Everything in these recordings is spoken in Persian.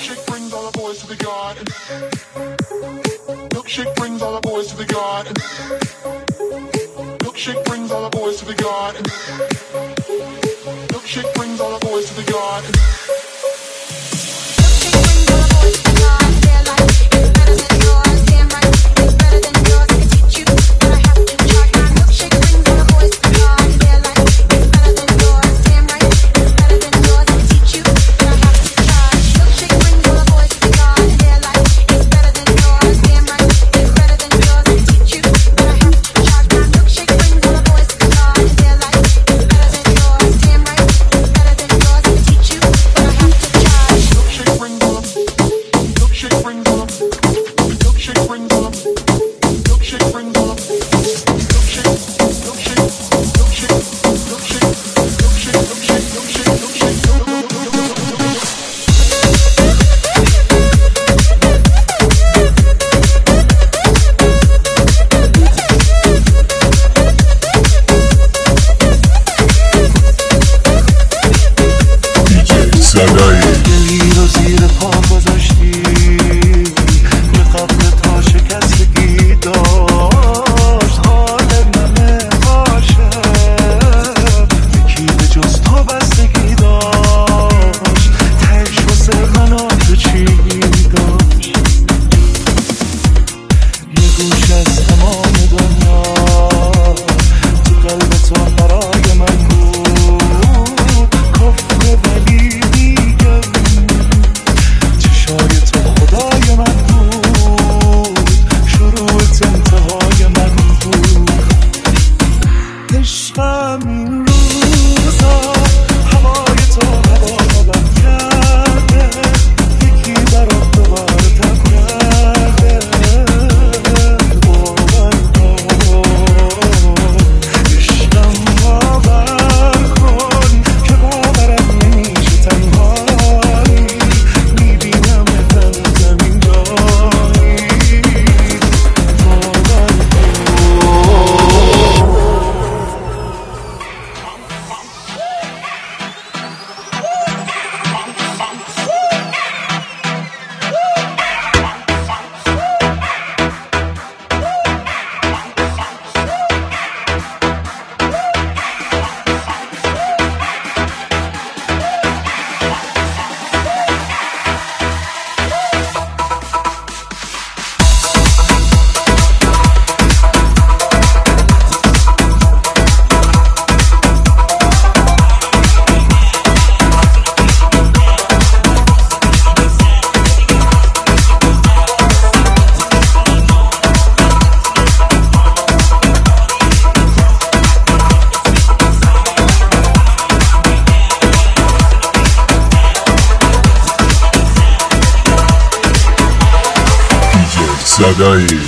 Milkshake brings all the boys to the garden. Milkshake brings all the boys to the garden. Milkshake brings all the boys to the garden. Milkshake brings all the boys to the garden. صدایی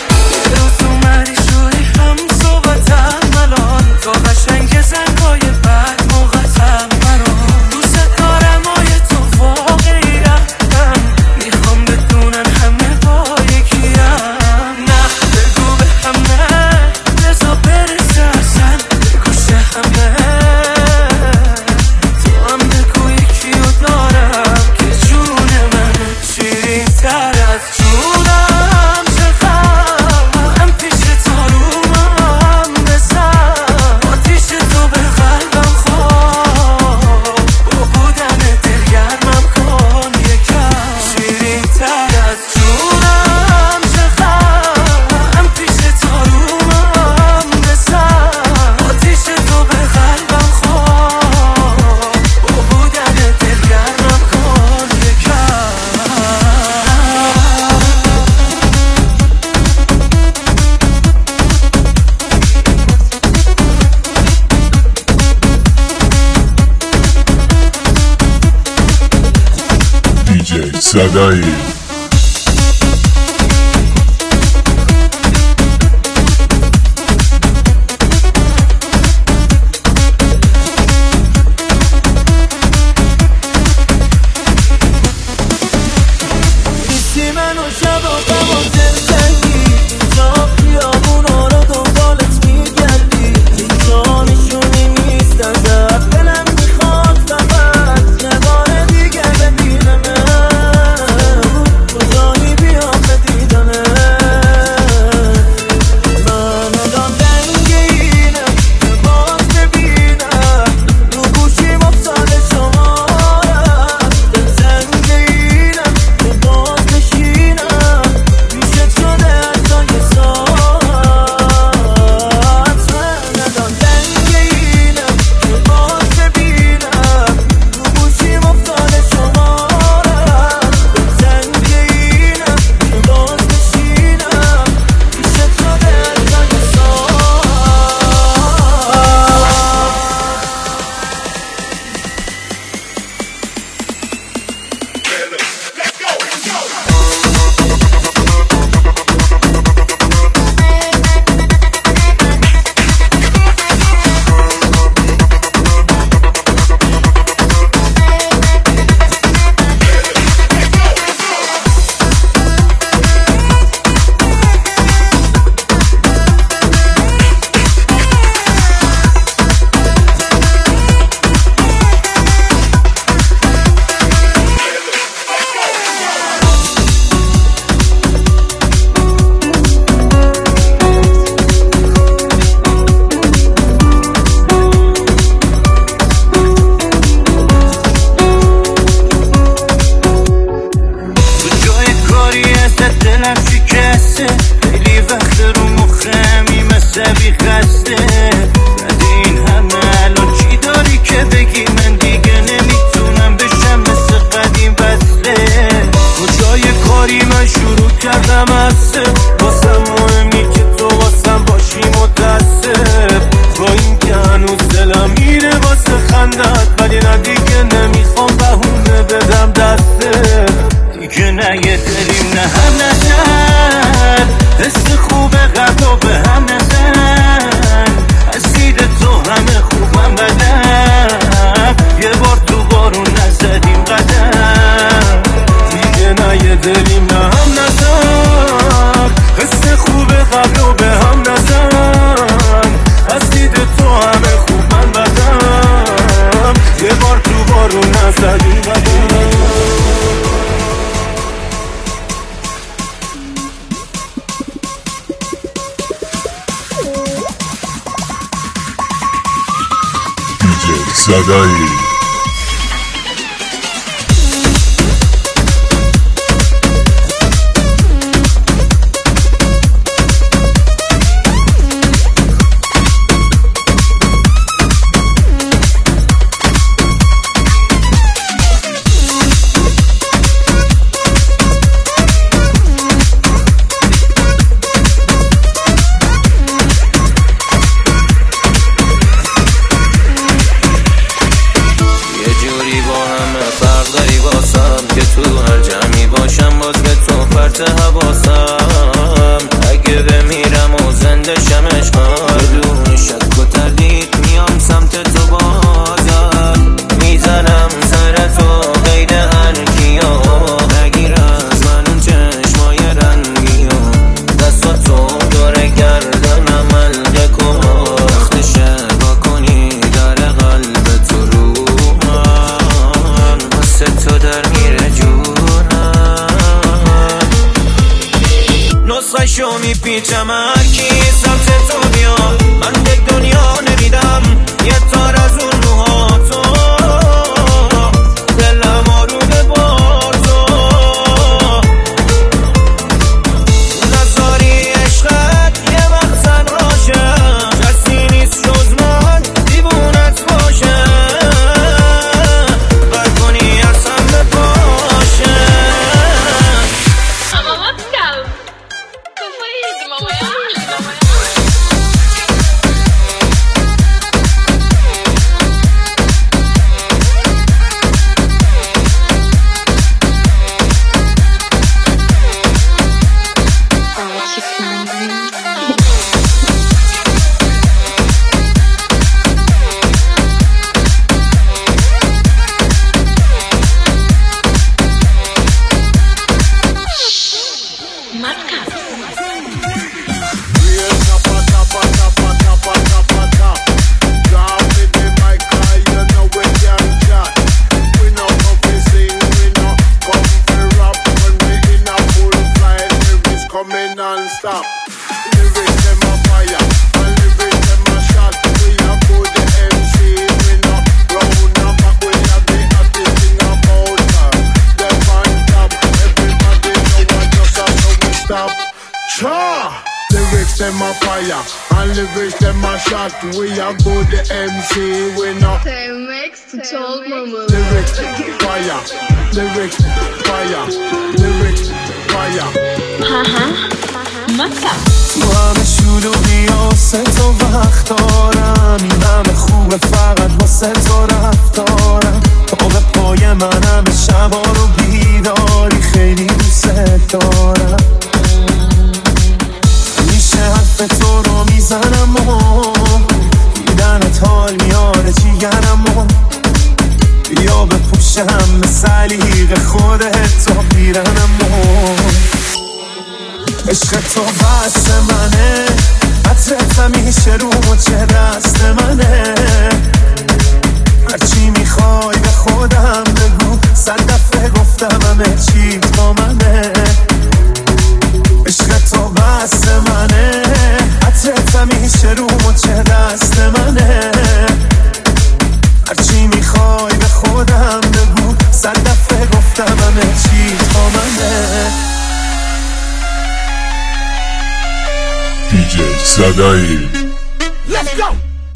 صدایی دلم میخواد فقط یه بار دیگه ببینم صدایی. حواسم اگه بمیرم و زنده شمش بدون شک و تردید میام سمت تو بازم میزنم سر تو غیر هر کیا نگیر از من اون چشمای رنگی و دستاتو دور گردنم ملقه کن وقت شبا کنی در قلب تو رو من واسه تو در میره نسخشو میپیچم هرکی سمت تو بیاد من به دنیا نمیدم یه تار از اون موهاتو دلم آرومه با تو نذاری عشقت یه وقت تنهاشه کسی نیست جز من دیوونت باشه بر کنی اصلا بپاشه Non-stop. Lyrics in my fire, my lyrics in my shot. We are good the MC, we not round up, but we are the hottest in the motor. Them on top, everybody know what just how we stop. Cha! Lyrics in my fire, and lyrics in my shot. We are good the MC, we not. Mix to talk mama. Lyrics fire, lyrics fire, lyrics fire. تو همه شلوغی واسه تو وقت دارم این همه خوبه فقط واسه تو رفتارم تو به پای من همه شبا رو بیداری خیلی دوست دارم همیشه حرف تو رو میزنم و دیدنت حال میاره جیگرم و بیا بپوشم به سلیقه خودت تا پیرنم عشق تو بست منه عطرت همیشه رو مچه دست منه هرچی میخوای به خودم بگو 100 دفعه گفتم همه چی با منه عشق تو بست منه عطرت همیشه رو مچه دست منه هرچی میخوای به خودم بگو 100 دفعه گفتم همه چی با منه DJ صدایی. Let's go!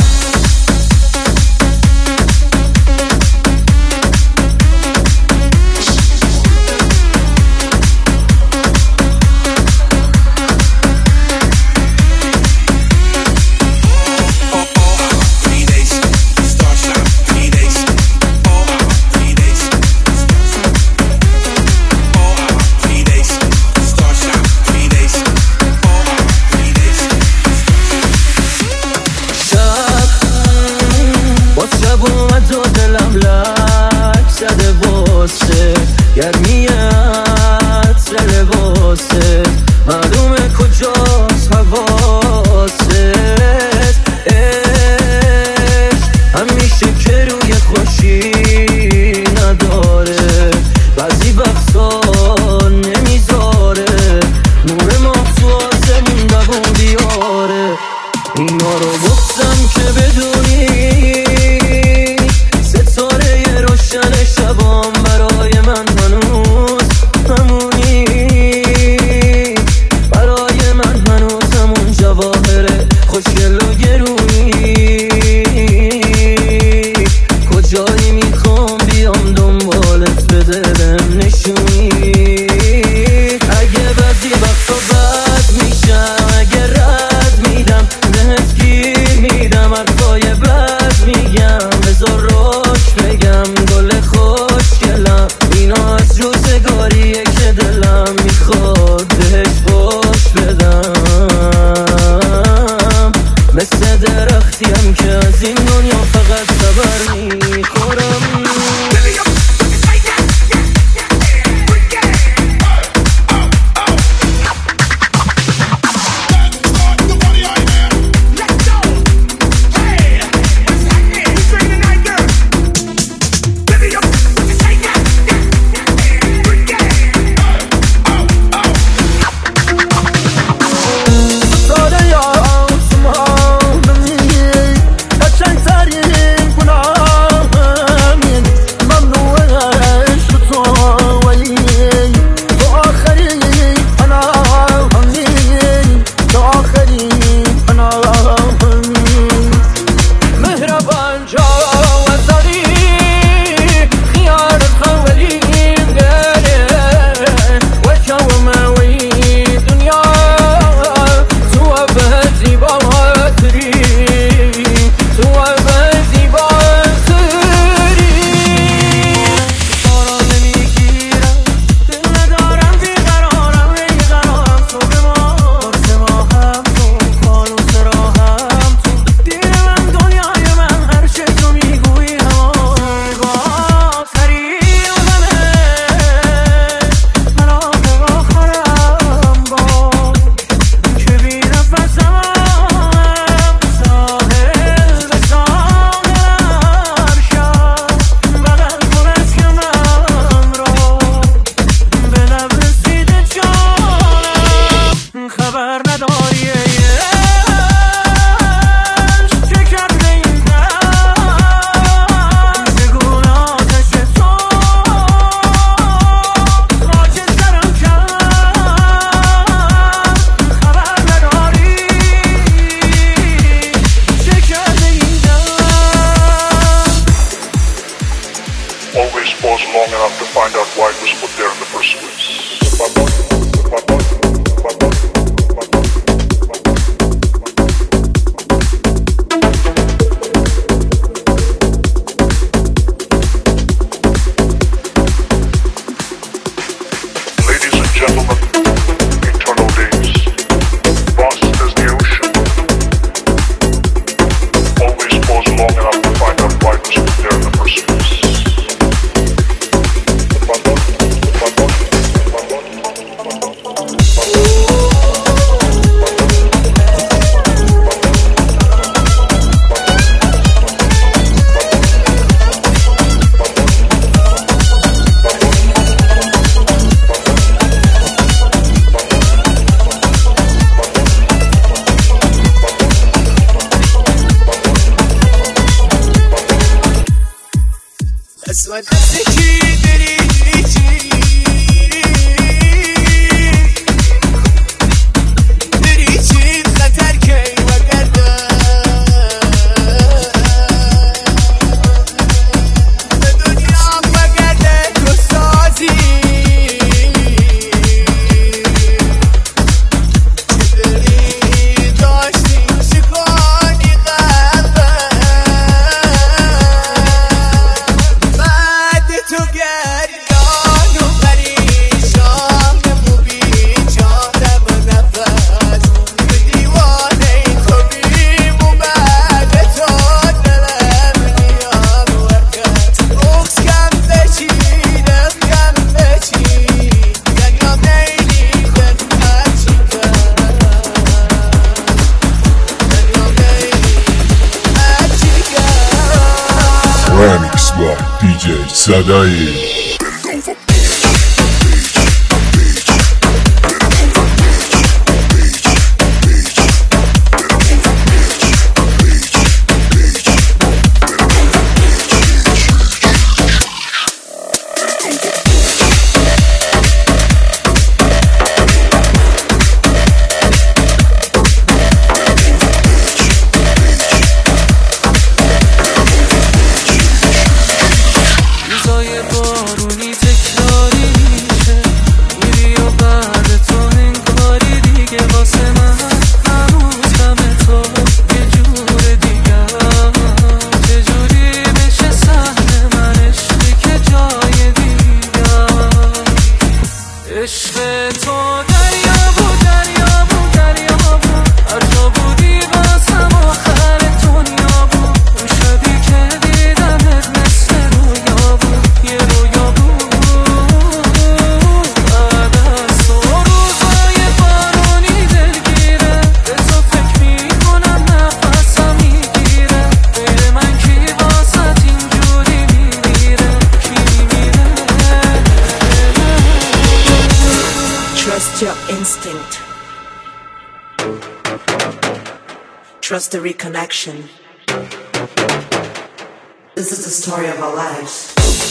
گرمیت لباسه معلومه کجاست حواست عشق همیشه که روی خوشی نداره بعضی وقتا نمیذاره نور ماه تو آسمون دوون بیاره اینا رو گفتم که بدونی روزگاریه که دلم میخواد بهش خوش بدم، مثل درختیم که از این دنیا فقط خبر میخورم. Always pause long enough to find out why it was put there in the first place. Ladies and gentlemen, eternal days, vast as the ocean. Always pause long enough to find out why it was put there in the first place. قسمت کی داری چی خطر کی وگرده به دنیا وگرده تو سازی چه داری داشتی شکانی قلبه تو گریان و پریشان و بیچارم نفس به دیوانه تو بیم و بعد تو دلم میاد وقت اخس کم بچی دم کم بچی دنیا نیلی خدمت چی کن دنیا نیلی خدمت چی کن. Remix by DJ Sadai. روزای بارون عشق تو دریا بود دریا بود دریا بود هر جا بودی بازم آخر دنیا بود اون شبی که دیدمت مثل رویا بود یه رویا بود بعد از تو روزای بارونی دلگیره به تو فکر میکنم نفسم میگیره غیر من کی واسط اینجوری میمیره کی میمیره Trust your instinct. Trust the reconnection. This is the story of our lives.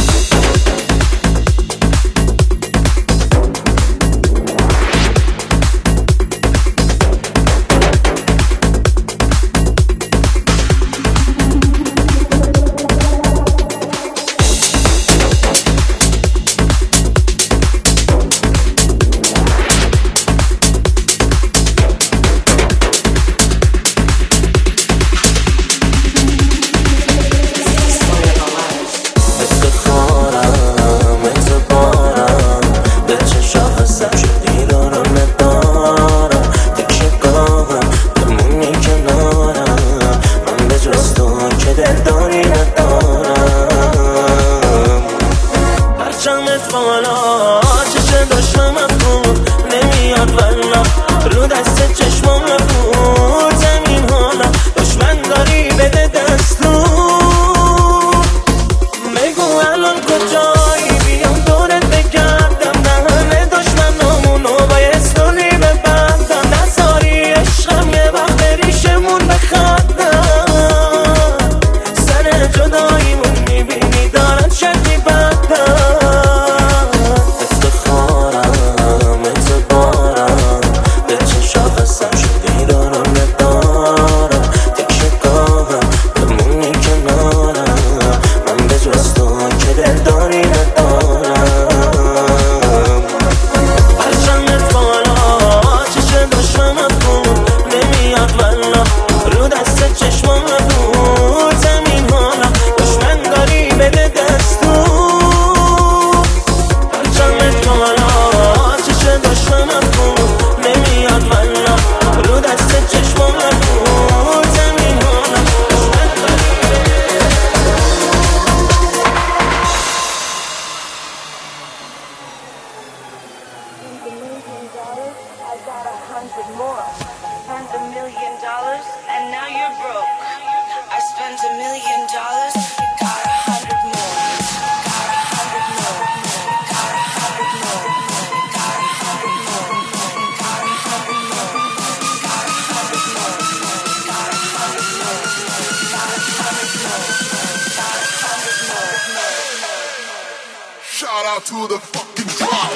Shout out to the fucking crowd.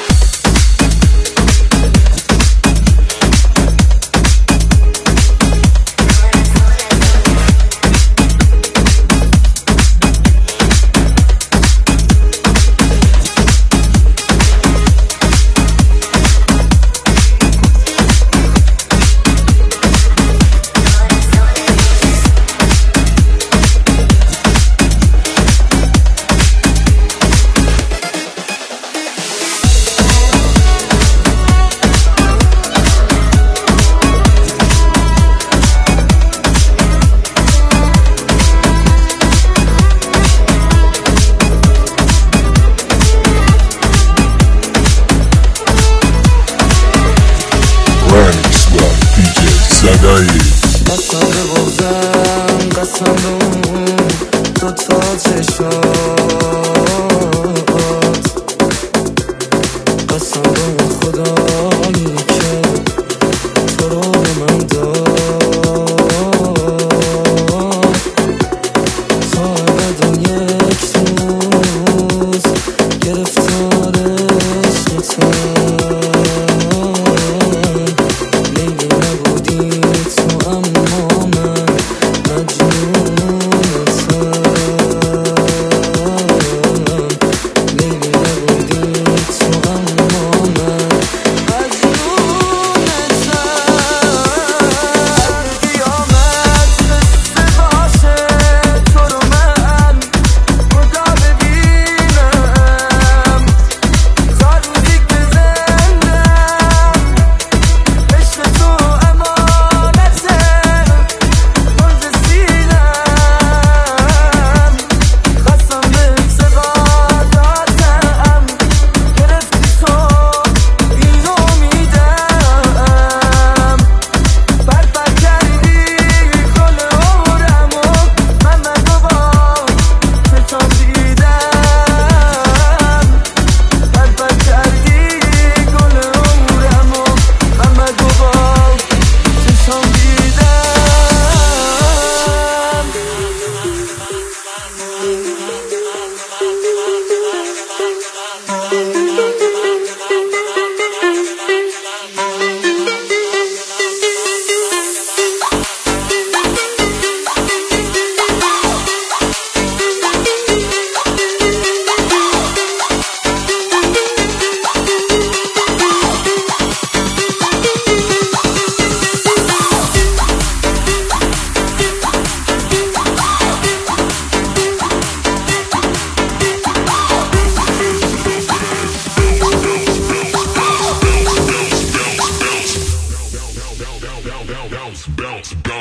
قسم به بغزم قسم به اون دوتا چشات قسم به اون خدایی که تو رو به من داد تا ابد و یک روز گرفتار عشقتم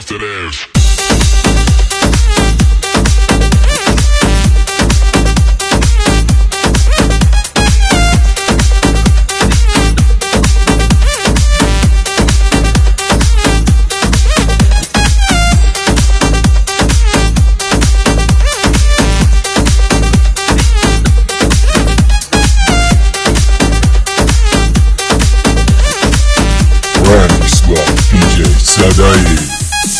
that ass. Remix by DJ Sadai.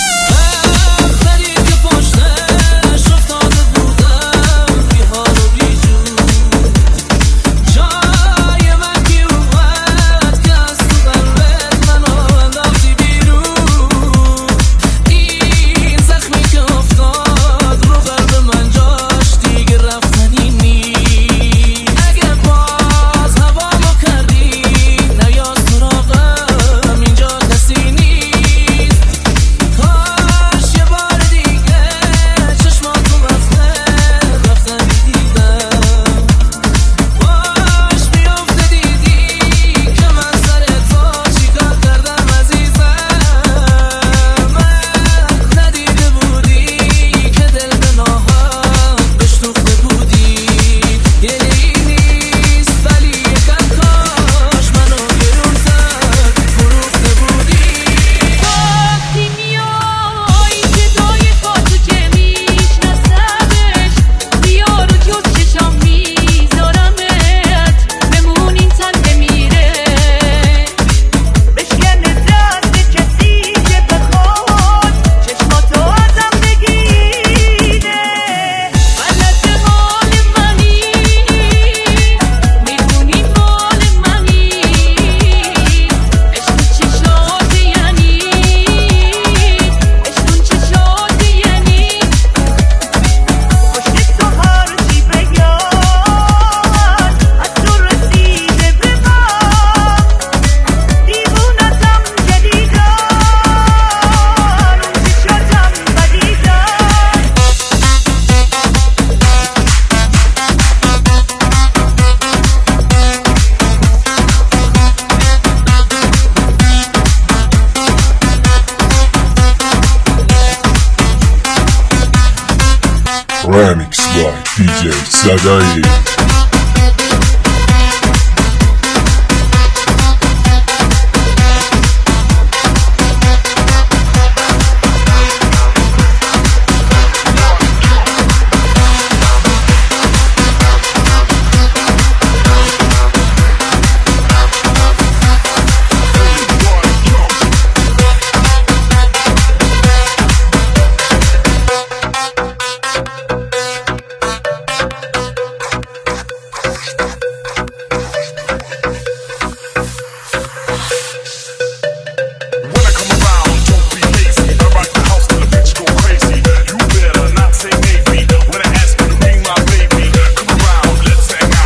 Remix by DJ Sadai.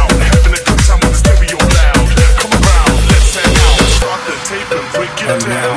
And now